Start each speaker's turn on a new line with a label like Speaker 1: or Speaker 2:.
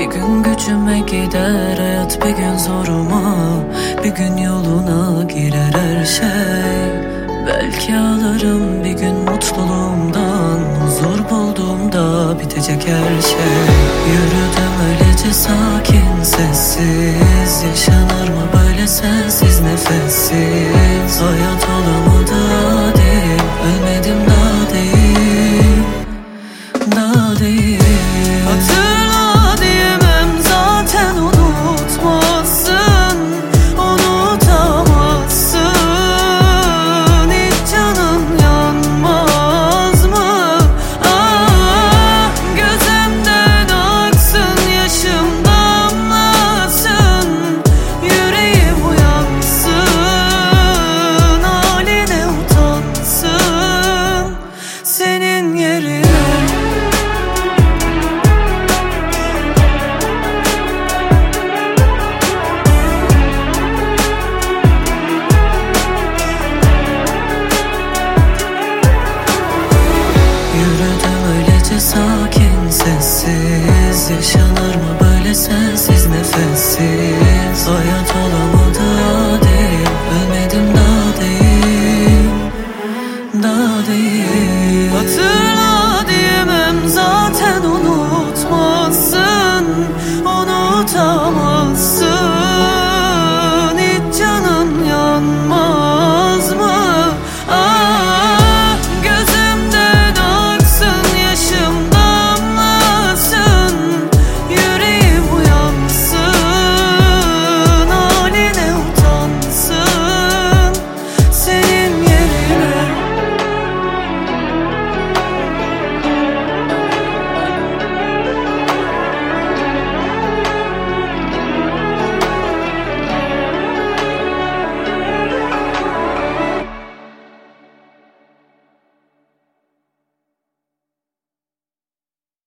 Speaker 1: Bir gün gücüme gider hayat, bir gün zoruma, bir gün yoluna girer her şey. Belki ağlarım bir gün mutluluğumdan, huzur bulduğumda bitecek her şey. Yürüdüm öylece sakin sessiz, yaşanır mı böyle sensiz nefessiz? Hayat olan